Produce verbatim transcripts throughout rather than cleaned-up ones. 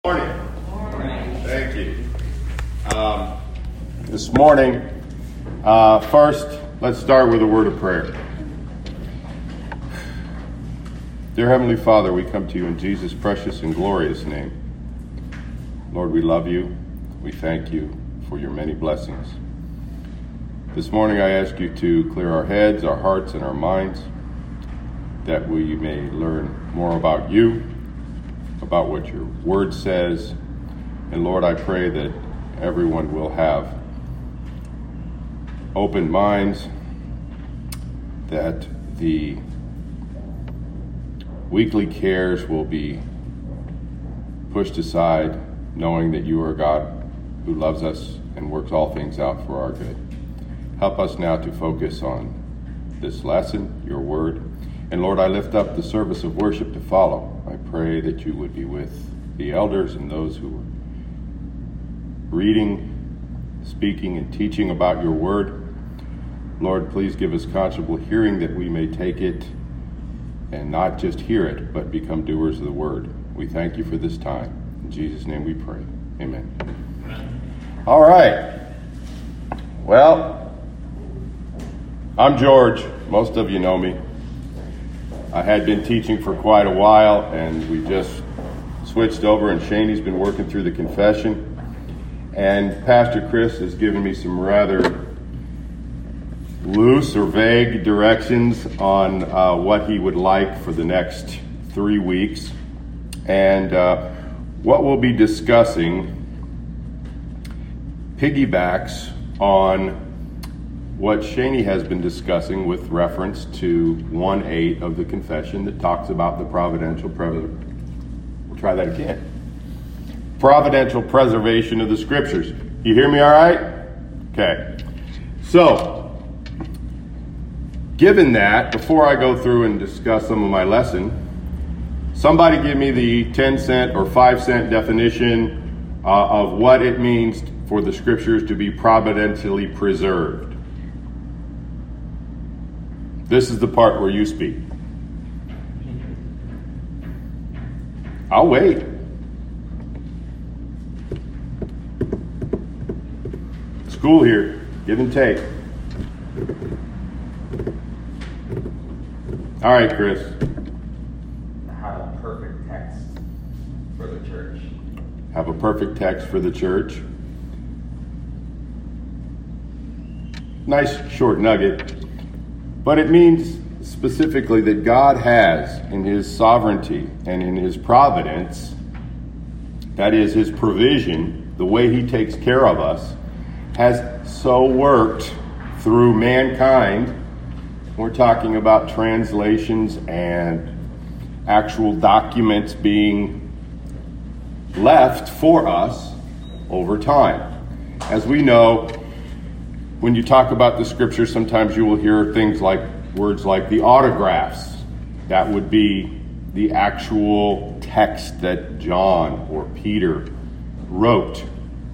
Morning. Morning. Thank you. Um, this morning, uh, first, let's start with a word of prayer. Dear Heavenly Father, we come to you in Jesus' precious and glorious name. Lord, we love you. We thank you for your many blessings. This morning, I ask you to clear our heads, our hearts, and our minds, that we may learn more about you, about what your word says. And Lord, I pray that everyone will have open minds, that the weekly cares will be pushed aside, knowing that you are a God who loves us and works all things out for our good. Help us now to focus on this lesson, your word. And Lord, I lift up the service of worship to follow. I pray that you would be with the elders and those who are reading, speaking, and teaching about your word. Lord, please give us conscionable hearing that we may take it and not just hear it, but become doers of the word. We thank you for this time. In Jesus' name we pray. Amen. Amen. All right. Well, I'm George. Most of you know me. I had been teaching for quite a while, and we just switched over, and Shaney's been working through the confession. And Pastor Chris has given me some rather loose or vague directions on uh, what he would like for the next three weeks. And uh, what we'll be discussing piggybacks on what Shaney has been discussing with reference to one eight of the confession that talks about the providential preservation. We'll try that again. Providential preservation of the scriptures. You hear me all right? Okay. So, given that, before I go through and discuss some of my lesson, somebody give me the ten cent or five cent definition uh, of what it means for the scriptures to be providentially preserved. This is the part where you speak. I'll wait. School here. Give and take. All right, Chris. Have a perfect text for the church. Have a perfect text for the church. Nice short nugget. But it means specifically that God has, in his sovereignty and in his providence, that is his provision, the way he takes care of us, has so worked through mankind. We're talking about translations and actual documents being left for us over time. As we know, when you talk about the scriptures, sometimes you will hear things like words like the autographs. That would be the actual text that John or Peter wrote,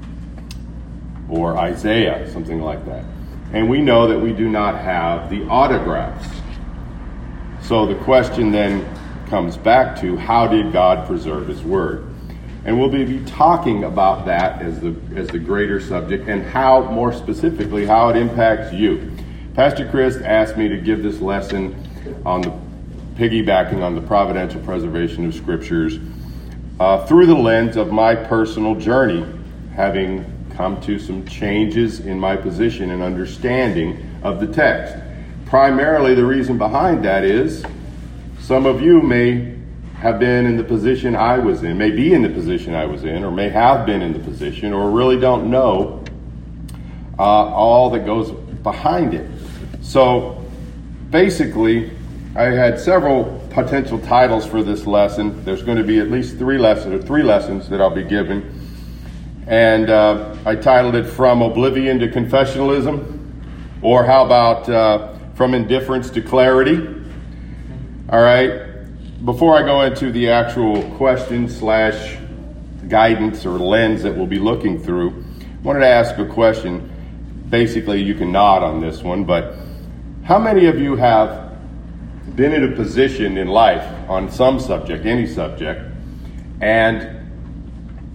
or Isaiah, something like that. And we know that we do not have the autographs. So the question then comes back to, how did God preserve his word? And we'll be talking about that as the as the greater subject, and how, more specifically, how it impacts you. Pastor Chris asked me to give this lesson on the piggybacking on the providential preservation of scriptures uh, through the lens of my personal journey, having come to some changes in my position and understanding of the text. Primarily, the reason behind that is some of you may have been in the position I was in, may be in the position I was in, or may have been in the position, or really don't know uh, all that goes behind it. So basically, I had several potential titles for this lesson. There's going to be at least three lessons, or three lessons that I'll be giving. And uh, I titled it From Oblivion to Confessionalism, or how about uh, From Indifference to Clarity? All right. Before I go into the actual question slash guidance or lens that we'll be looking through, I wanted to ask a question. Basically, you can nod on this one, but how many of you have been in a position in life on some subject, any subject, and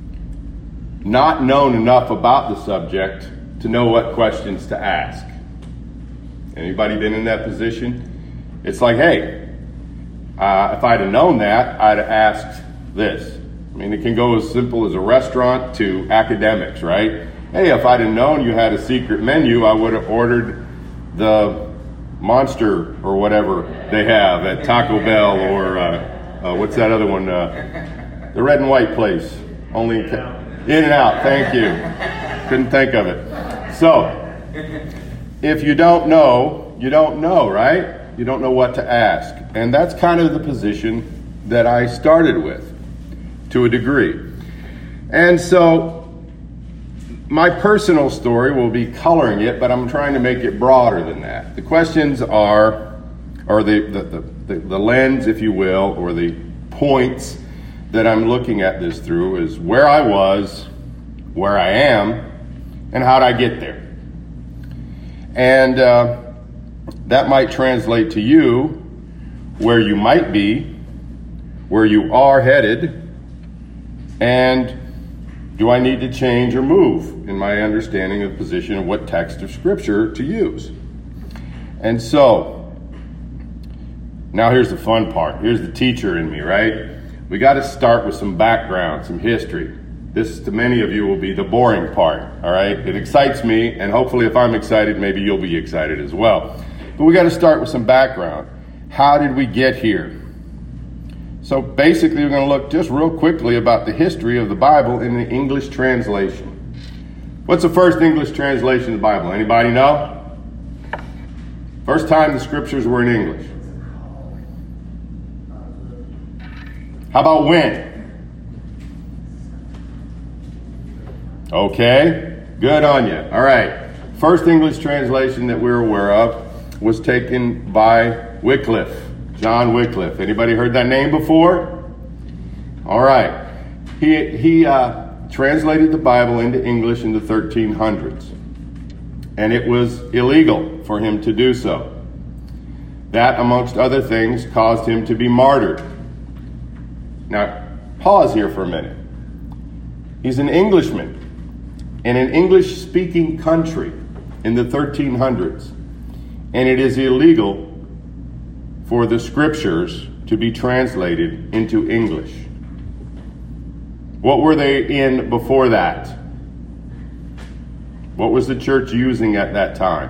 not known enough about the subject to know what questions to ask. Anybody been in that position? It's like, hey, uh, if I'd have known that, I'd have asked this. I mean, it can go as simple as a restaurant to academics, right? Hey, if I'd have known you had a secret menu, I would have ordered the Monster or whatever they have at Taco Bell, or uh, uh, what's that other one? Uh, the red and white place. Only in and Out. Thank you. Couldn't think of it. So, if you don't know, you don't know, right? You don't know what to ask. And that's kind of the position that I started with, to a degree. And so, my personal story will be coloring it, but I'm trying to make it broader than that. The questions are, or the, the, the, the lens, if you will, or the points that I'm looking at this through is where I was, where I am, and how did I get there. And uh, that might translate to you where you might be, where you are headed, and do I need to change or move in my understanding of the position of what text of Scripture to use? And so, now here's the fun part. Here's the teacher in me, right? We got to start with some background, some history. This, to many of you, will be the boring part, all right? It excites me, and hopefully if I'm excited, maybe you'll be excited as well. But we got to start with some background. How did we get here? So basically, we're going to look just real quickly about the history of the Bible in the English translation. What's the first English translation of the Bible? Anybody know? First time the Scriptures were in English. How about when? Okay, good on you. All right. First English translation that we're aware of was taken by Wycliffe. John Wycliffe. Anybody heard that name before? All right. He he uh, translated the Bible into English in the thirteen hundreds. And it was illegal for him to do so. That, amongst other things, caused him to be martyred. Now, pause here for a minute. He's an Englishman in an English-speaking country in the thirteen hundreds. And it is illegal for the Scriptures to be translated into English. What were they in before that? What was the church using at that time?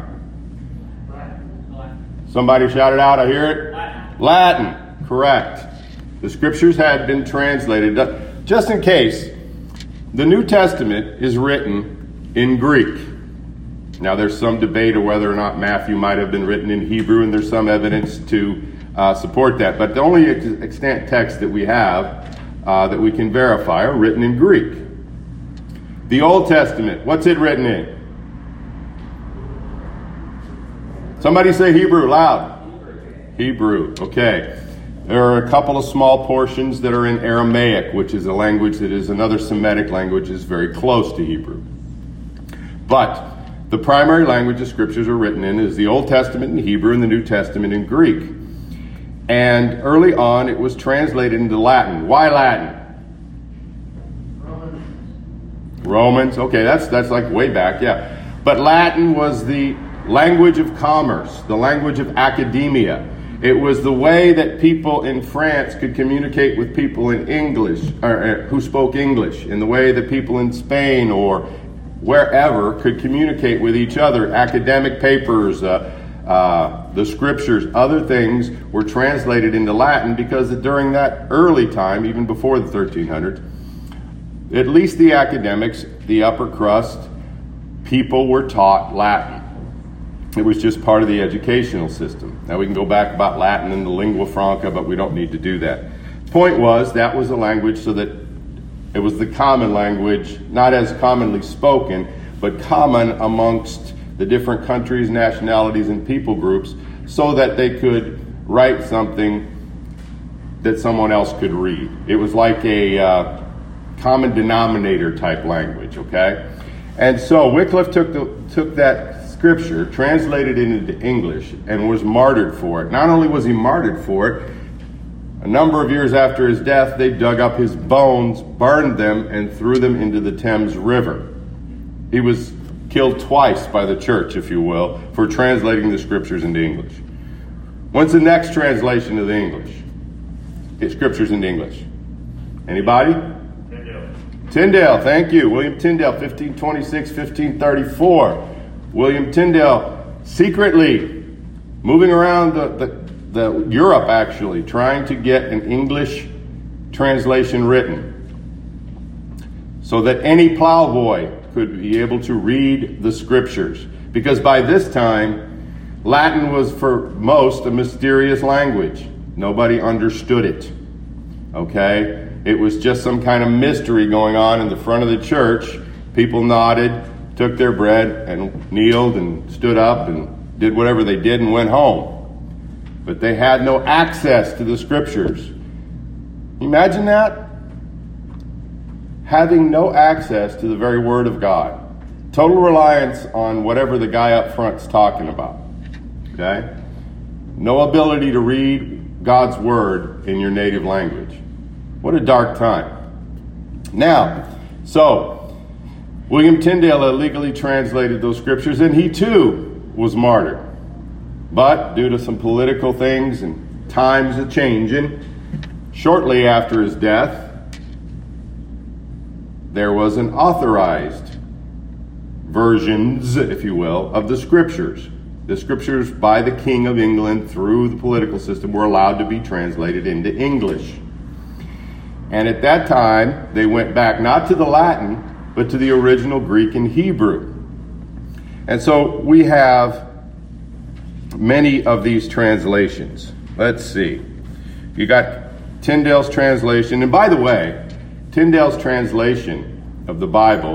Somebody shout it out, I hear it. Latin. Latin, correct. The Scriptures had been translated. Just in case, the New Testament is written in Greek. Now, there's some debate of whether or not Matthew might have been written in Hebrew, and there's some evidence to uh, support that. But the only ex- extant texts that we have uh, that we can verify are written in Greek. The Old Testament, what's it written in? Somebody say Hebrew, loud. Hebrew, okay. There are a couple of small portions that are in Aramaic, which is a language that is another Semitic language, is very close to Hebrew. But the primary language the Scriptures are written in is the Old Testament in Hebrew and the New Testament in Greek. And early on, it was translated into Latin. Why Latin? Romans. Romans, okay, that's that's like way back, yeah. But Latin was the language of commerce, the language of academia. It was the way that people in France could communicate with people in English, or, uh, who spoke English, in the way that people in Spain or wherever could communicate with each other. Academic papers, uh, uh, the Scriptures, other things were translated into Latin because during that early time, even before the thirteen hundreds, at least the academics, the upper crust, people were taught Latin. It was just part of the educational system. Now we can go back about Latin and the lingua franca, but we don't need to do that. Point was, that was a language so that it was the common language, not as commonly spoken, but common amongst the different countries, nationalities, and people groups, so that they could write something that someone else could read. It was like a uh, common denominator type language, okay? And so Wycliffe took the, took that Scripture, translated it into English, and was martyred for it. Not only was he martyred for it, A number of years after his death, they dug up his bones, burned them, and threw them into the Thames River. He was killed twice by the church, if you will, for translating the scriptures into English. When's the next translation of the English? Get scriptures into English. Anybody? Tyndale. Tyndale, thank you. William Tyndale, fifteen twenty-six, fifteen thirty-four. William Tyndale secretly moving around the, the The, Europe, actually, trying to get an English translation written so that any plowboy could be able to read the scriptures. Because by this time, Latin was for most a mysterious language. Nobody understood it. Okay? It was just some kind of mystery going on in the front of the church. People nodded, took their bread, and kneeled and stood up and did whatever they did and went home. But they had no access to the scriptures. Imagine that? Having no access to the very word of God. Total reliance on whatever the guy up front's talking about. Okay? No ability to read God's word in your native language. What a dark time. Now, so, William Tyndale illegally translated those scriptures, and he too was martyred. But due to some political things and times a changing, shortly after his death, there was an authorized versions, if you will, of the scriptures. The scriptures by the King of England through the political system were allowed to be translated into English. And at that time, they went back not to the Latin, but to the original Greek and Hebrew. And so we have many of these translations. Let's see. You got Tyndale's translation. And by the way, Tyndale's translation of the Bible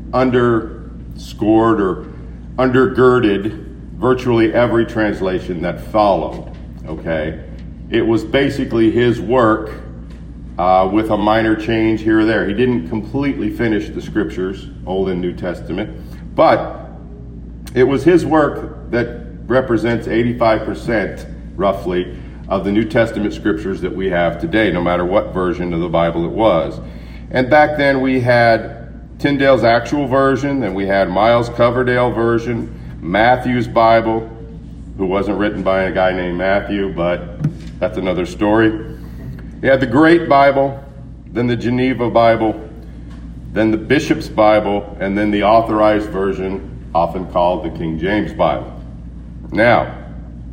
underscored or undergirded virtually every translation that followed. Okay? It was basically his work uh, with a minor change here or there. He didn't completely finish the scriptures, Old and New Testament, but it was his work that represents eighty-five percent, roughly, of the New Testament scriptures that we have today, no matter what version of the Bible it was. And back then we had Tyndale's actual version, and we had Miles Coverdale version, Matthew's Bible, who wasn't written by a guy named Matthew, but that's another story. You had the Great Bible, then the Geneva Bible, then the Bishop's Bible, and then the authorized version, often called the King James Bible. Now,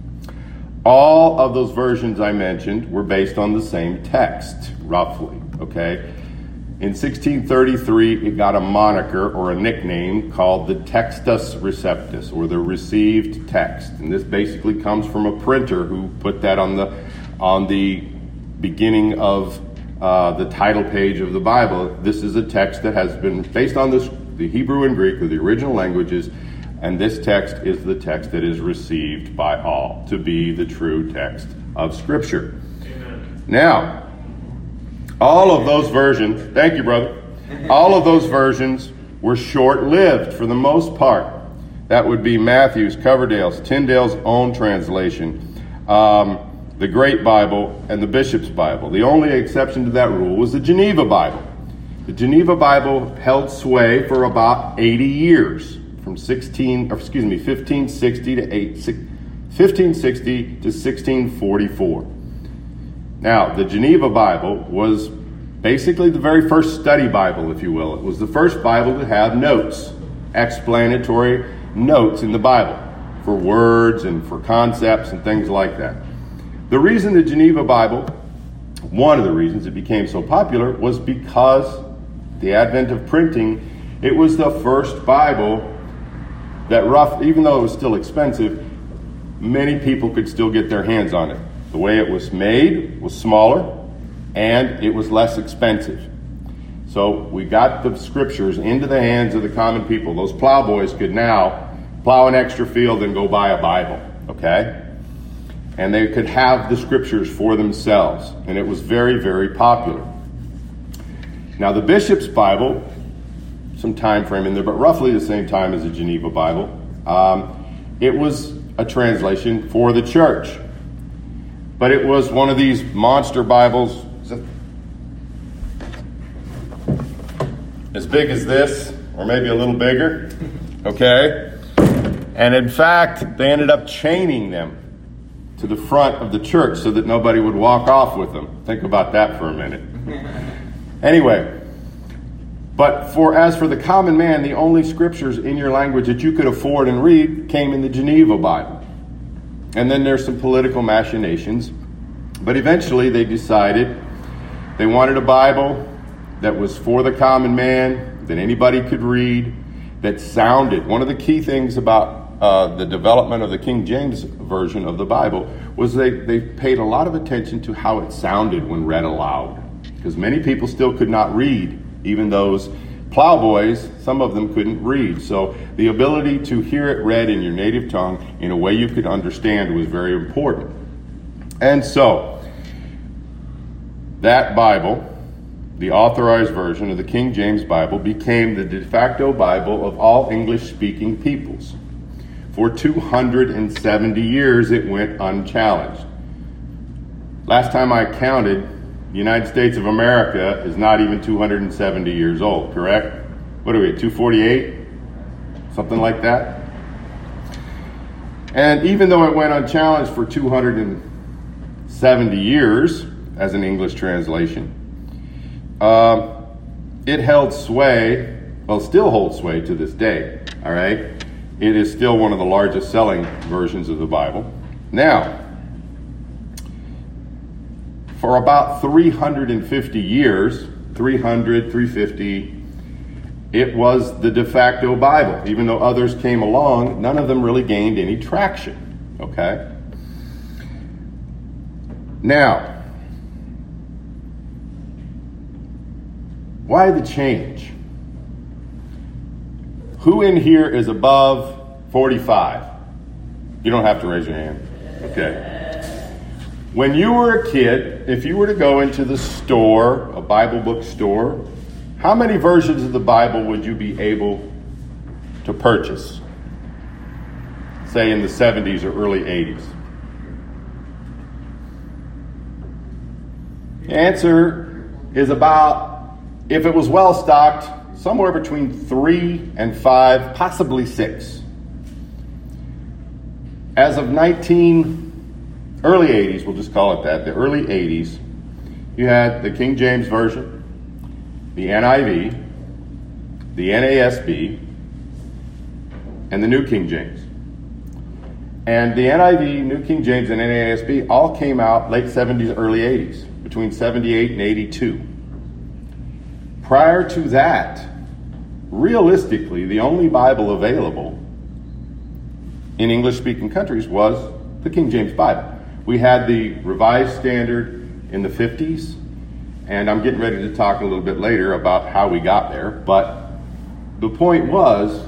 all of those versions I mentioned were based on the same text, roughly, okay? In sixteen thirty-three, it got a moniker or a nickname called the Textus Receptus, or the received text. And this basically comes from a printer who put that on the on the beginning of uh, the title page of the Bible. This is a text that has been based on this, the Hebrew and Greek, or the original languages. And this text is the text that is received by all to be the true text of Scripture. Amen. Now, all of those versions, thank you, brother, all of those versions were short-lived for the most part. That would be Matthew's, Coverdale's, Tyndale's own translation, um, the Great Bible, and the Bishop's Bible. The only exception to that rule was the Geneva Bible. The Geneva Bible held sway for about eighty years. From sixteen, or excuse me, fifteen sixty to eight, fifteen sixty to sixteen forty-four. Now, the Geneva Bible was basically the very first study Bible, if you will. It was the first Bible to have notes, explanatory notes in the Bible for words and for concepts and things like that. The reason the Geneva Bible, one of the reasons it became so popular, was because the advent of printing, it was the first Bible that rough, even though it was still expensive, many people could still get their hands on it. The way it was made was smaller, and it was less expensive. So we got the scriptures into the hands of the common people. Those plowboys could now plow an extra field and go buy a Bible, okay? And they could have the scriptures for themselves, and it was very, very popular. Now the Bishop's Bible, some time frame in there, but roughly the same time as the Geneva Bible. Um, it was a translation for the church. but it was one of these monster Bibles as big as this, or maybe a little bigger, okay? And in fact, they ended up chaining them to the front of the church so that nobody would walk off with them. Think about that for a minute. Anyway, but for as for the common man, the only scriptures in your language that you could afford and read came in the Geneva Bible. And then there's some political machinations. But eventually they decided they wanted a Bible that was for the common man, that anybody could read, that sounded. One of the key things about uh, the development of the King James Version of the Bible was they, they paid a lot of attention to how it sounded when read aloud. Because many people still could not read. Even those plowboys, some of them couldn't read. So the ability to hear it read in your native tongue in a way you could understand was very important. And so, that Bible, the authorized version of the King James Bible, became the de facto Bible of all English-speaking peoples. For two hundred seventy years, it went unchallenged. Last time I counted, the United States of America is not even two hundred seventy years old, correct? What are we at, two forty-eight? Something like that? And even though it went unchallenged for two hundred seventy years as an English translation, uh, it held sway, well, still holds sway to this day, all right? It is still one of the largest selling versions of the Bible. Now, for about three hundred fifty years, three hundred, three fifty, it was the de facto Bible. Even though others came along, none of them really gained any traction, okay? Now, why the change? Who in here is above forty-five? You don't have to raise your hand, okay? When you were a kid, if you were to go into the store, a Bible book store, how many versions of the Bible would you be able to purchase? Say in the seventies or early eighties. The answer is about, if it was well stocked, somewhere between three and five, possibly six. As of nineteen early eighties, we'll just call it that, the early eighties, you had the King James Version, the N I V, the N A S B, and the New King James. And the N I V, New King James, and N A S B all came out late seventies, early eighties, between seventy-eight and eighty-two. Prior to that, realistically, the only Bible available in English-speaking countries was the King James Bible. We had the Revised Standard in the fifties, and I'm getting ready to talk a little bit later about how we got there, but the point was,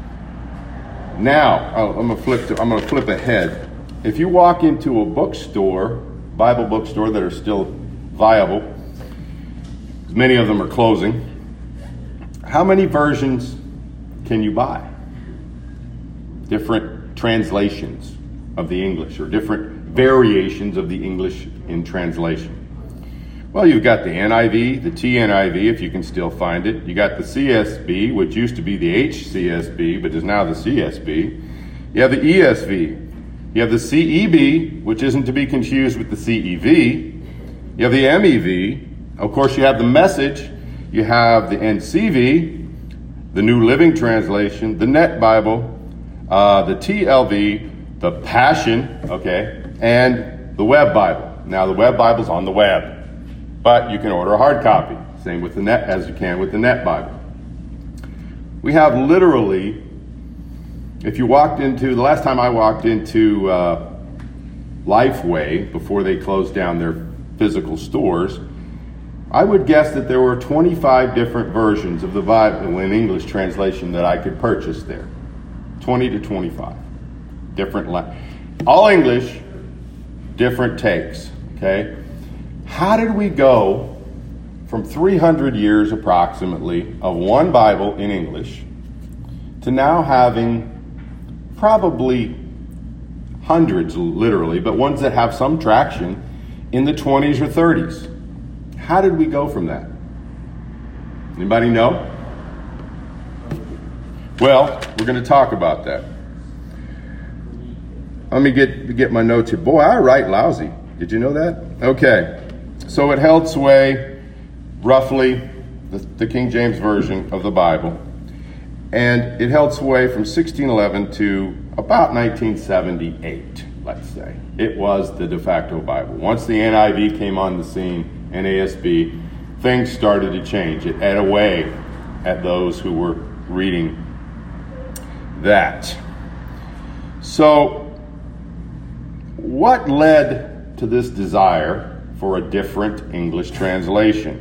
now, oh, I'm gonna flip to, I'm gonna flip ahead. If you walk into a bookstore, Bible bookstore that are still viable, many of them are closing, how many versions can you buy? Different translations of the English, or different variations of the English in translation. Well, you've got the N I V, the T N I V, if you can still find it. You got the C S B, which used to be the H C S B, but is now the C S B. You have the E S V. You have the C E B, which isn't to be confused with the C E V. You have the M E V. Of course, you have the Message. You have the N C V, the New Living Translation, the Net Bible, uh, the T L V, the Passion, okay, and the Web Bible. Now, the Web Bible's on the web, but you can order a hard copy. Same with the Net, as you can with the Net Bible. We have literally, if you walked into, the last time I walked into uh, Lifeway, before they closed down their physical stores, I would guess that there were twenty-five different versions of the Bible in English translation that I could purchase there. twenty to twenty-five. Different, la- all English, different takes, okay? How did we go from three hundred years approximately of one Bible in English to now having probably hundreds literally, but ones that have some traction in the twenties or thirties. How did we go from that? Anybody know? Well, we're going to talk about that. Let me get get my notes here. Boy, I write lousy. Did you know that? Okay. So it held sway, roughly, the, the King James Version of the Bible. And it held sway from sixteen eleven to about nineteen seventy-eight, let's say. It was the de facto Bible. Once the N I V came on the scene, N A S B, things started to change. It ate away at those who were reading that. So, what led to this desire for a different English translation?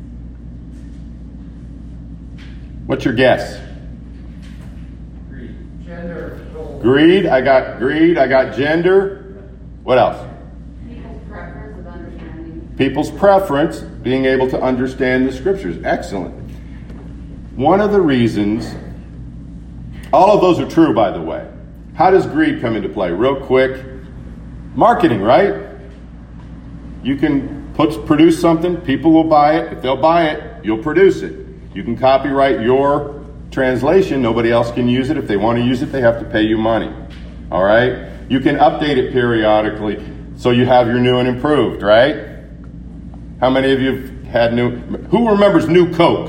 What's your guess? Greed. Gender. Greed. I got greed. I got gender. What else? People's preference of understanding. People's preference, being able to understand the scriptures. Excellent. One of the reasons, all of those are true, by the way. How does greed come into play? Real quick. Marketing, right? You can put, produce something, people will buy it. If they'll buy it, you'll produce it. You can copyright your translation. Nobody else can use it. If they want to use it, they have to pay you money. All right? You can update it periodically so you have your new and improved, right? How many of you have had new... Who remembers New Coke?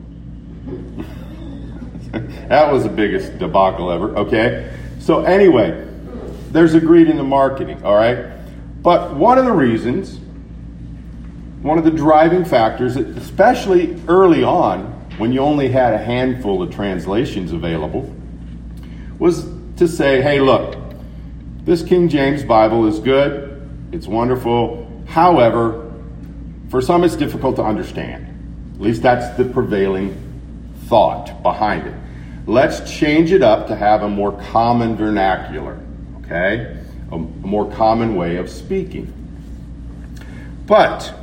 That was the biggest debacle ever, okay? So anyway, there's a greed in the marketing, all right? But one of the reasons, one of the driving factors, especially early on, when you only had a handful of translations available, was to say, hey, look, this King James Bible is good, it's wonderful, however, for some it's difficult to understand. At least that's the prevailing thought behind it. Let's change it up to have a more common vernacular, okay? A more common way of speaking. But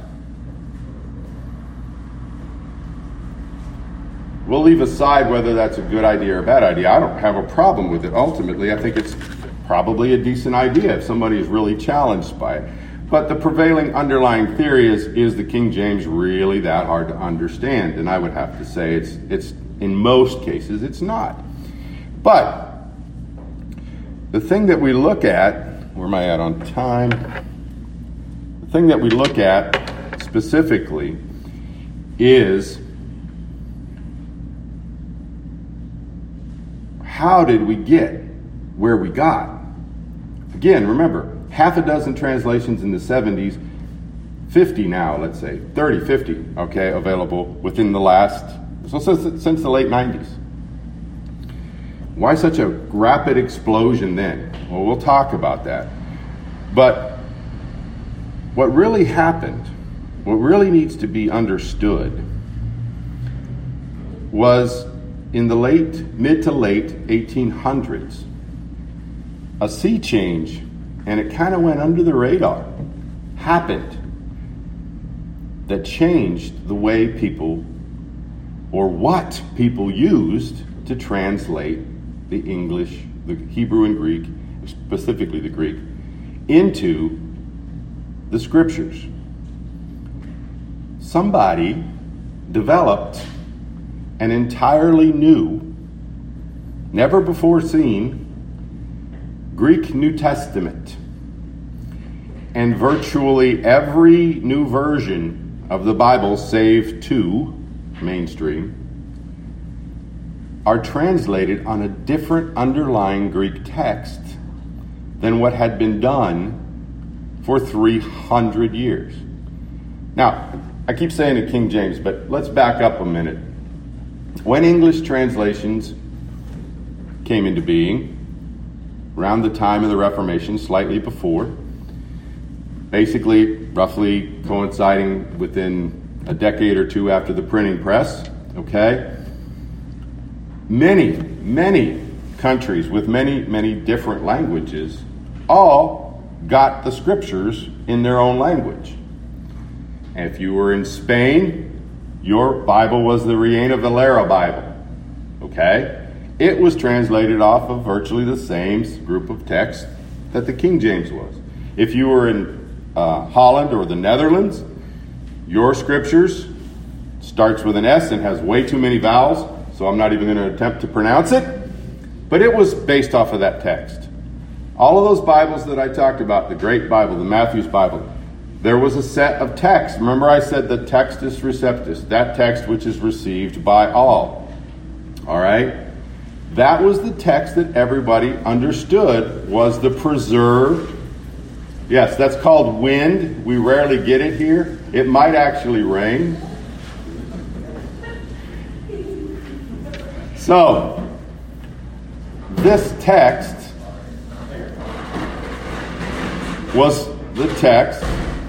we'll leave aside whether that's a good idea or a bad idea. I don't have a problem with it. Ultimately, I think it's probably a decent idea if somebody is really challenged by it. But the prevailing underlying theory is, is the King James really that hard to understand? And I would have to say it's it's in most cases it's not. But the thing that we look at, where am I at on time? The thing that we look at specifically is how did we get where we got? Again, remember, half a dozen translations in the seventies, fifty now, let's say, thirty, fifty, okay, available within the last, so since, since the late nineties. Why such a rapid explosion then? Well, we'll talk about that. But what really happened, what really needs to be understood, was in the late, mid to late eighteen hundreds, a sea change, and it kind of went under the radar, happened, that changed the way people, or what people used to translate the English, the Hebrew and Greek, specifically the Greek, into the scriptures. Somebody developed an entirely new, never before seen Greek New Testament. And virtually every new version of the Bible, save two, mainstream, are translated on a different underlying Greek text than what had been done for three hundred years. Now, I keep saying it King James, but let's back up a minute. When English translations came into being, around the time of the Reformation, slightly before, basically roughly coinciding within a decade or two after the printing press, okay? Many, many countries with many, many different languages all got the scriptures in their own language. And if you were in Spain, your Bible was the Reina Valera Bible, okay? It was translated off of virtually the same group of texts that the King James was. If you were in uh, Holland or the Netherlands, your scriptures starts with an S and has way too many vowels, so I'm not even going to attempt to pronounce it. But it was based off of that text. All of those Bibles that I talked about, the Great Bible, the Matthew's Bible, there was a set of text. Remember I said the Textus Receptus, that text which is received by all. All right? That was the text that everybody understood was the preserved. Yes, that's called wind. We rarely get it here. It might actually rain. So, this text was the text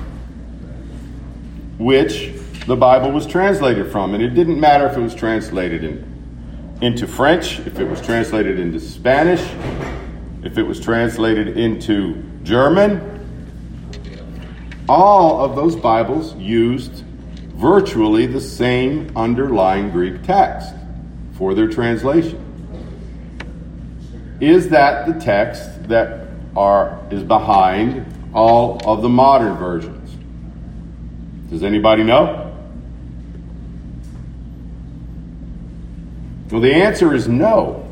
which the Bible was translated from. And it didn't matter if it was translated in, into French, if it was translated into Spanish, if it was translated into German. All of those Bibles used virtually the same underlying Greek text for their translation. Is that the text that are is behind all of the modern versions? Does anybody know? Well, the answer is no.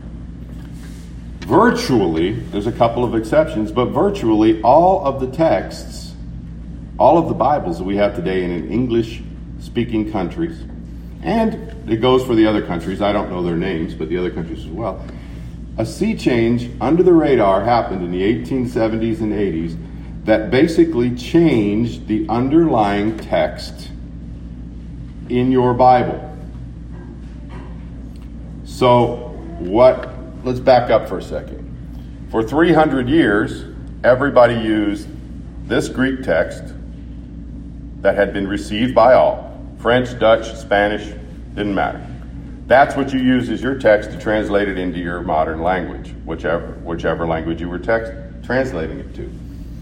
Virtually, there's a couple of exceptions, but virtually all of the texts, all of the Bibles that we have today in English-speaking countries, and it goes for the other countries, I don't know their names, but the other countries as well, a sea change under the radar happened in the eighteen seventies and eighties that basically changed the underlying text in your Bible. So what, let's back up for a second. For three hundred years, everybody used this Greek text that had been received by all. French, Dutch, Spanish, didn't matter. That's what you use as your text to translate it into your modern language, whichever whichever language you were text, translating it to.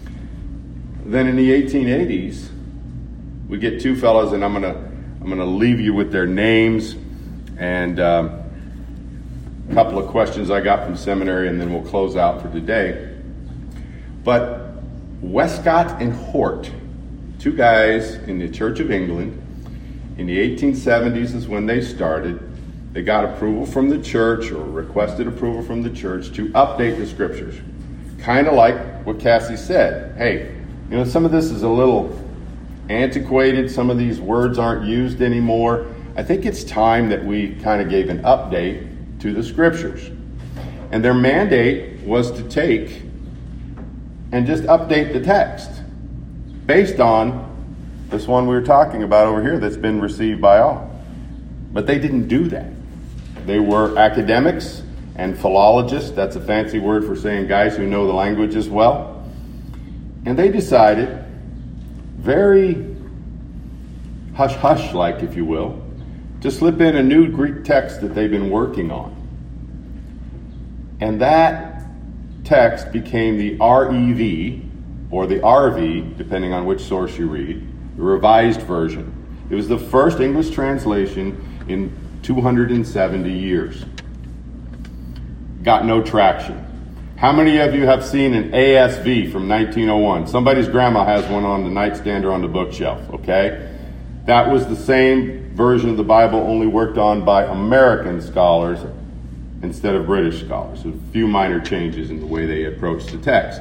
Then in the eighteen eighties, we get two fellows, and I'm gonna I'm gonna leave you with their names and um, a couple of questions I got from seminary, and then we'll close out for today. But Westcott and Hort, two guys in the Church of England, in the eighteen seventies is when they started. They got approval from the church, or requested approval from the church, to update the scriptures. Kind of like what Cassie said. Hey, you know, some of this is a little antiquated. Some of these words aren't used anymore. I think it's time that we kind of gave an update to the scriptures. And their mandate was to take and just update the text based on this one we were talking about over here that's been received by all. But they didn't do that. They were academics and philologists. That's a fancy word for saying guys who know the language as well. And they decided, very hush-hush-like, if you will, to slip in a new Greek text that they've been working on. And that text became the R E V, or the R V, depending on which source you read, the Revised Version. It was the first English translation in two hundred seventy years. Got no traction. How many of you have seen an A S V from nineteen oh one? Somebody's grandma has one on the nightstand or on the bookshelf, okay? That was the same version of the Bible, only worked on by American scholars instead of British scholars. A few minor changes in the way they approached the text.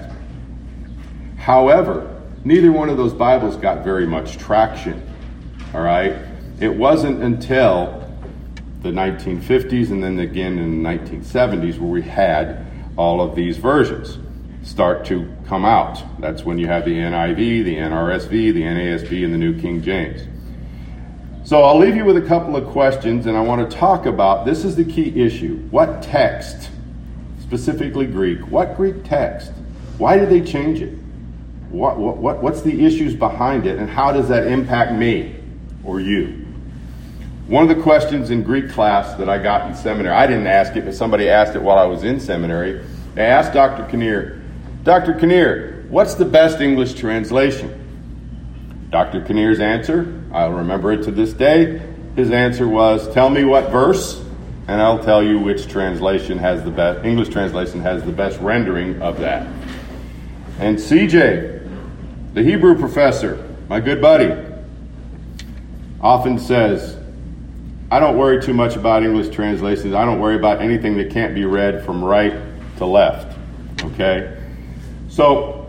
However, neither one of those Bibles got very much traction, all right? It wasn't until the nineteen fifties and then again in the nineteen seventies where we had all of these versions start to come out. That's when you have the N I V, the N R S V, the N A S B, and the New King James. So I'll leave you with a couple of questions, and I want to talk about, this is the key issue. What text, specifically Greek, what Greek text? Why did they change it? What, what, what, what's the issues behind it, and how does that impact me or you? One of the questions in Greek class that I got in seminary, I didn't ask it, but somebody asked it while I was in seminary. They asked Doctor Kinnear, Doctor Kinnear, what's the best English translation? Doctor Kinnear's answer, I'll remember it to this day, his answer was, tell me what verse, and I'll tell you which translation has the best, English translation has the best rendering of that. And C J, the Hebrew professor, my good buddy, often says, I don't worry too much about English translations. I don't worry about anything that can't be read from right to left. Okay? So,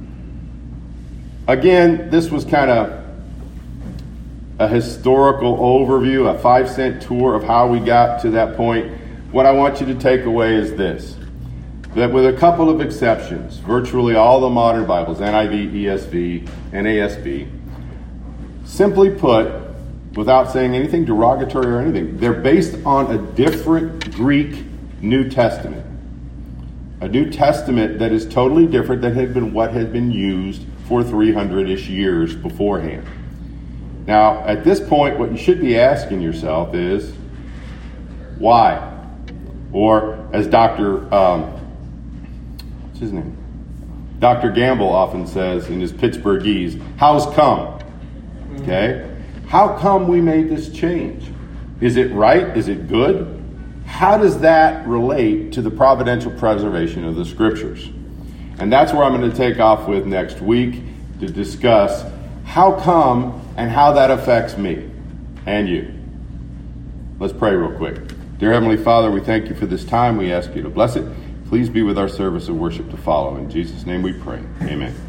again, this was kind of a historical overview, a five cent tour of how we got to that point. What I want you to take away is this, that with a couple of exceptions, virtually all the modern Bibles, N I V, E S V, N A S B, simply put, without saying anything derogatory or anything, they're based on a different Greek New Testament. A New Testament that is totally different than had been what had been used for three hundred-ish years beforehand. Now, at this point, what you should be asking yourself is, why? Or, as Doctor Um, what's his name? Doctor Gamble often says in his Pittsburghese, how's come? Okay? How come we made this change? Is it right? Is it good? How does that relate to the providential preservation of the Scriptures? And that's where I'm going to take off with next week to discuss how come and how that affects me and you. Let's pray real quick. Dear Heavenly Father, we thank you for this time. We ask you to bless it. Please be with our service of worship to follow. In Jesus' name we pray. Amen.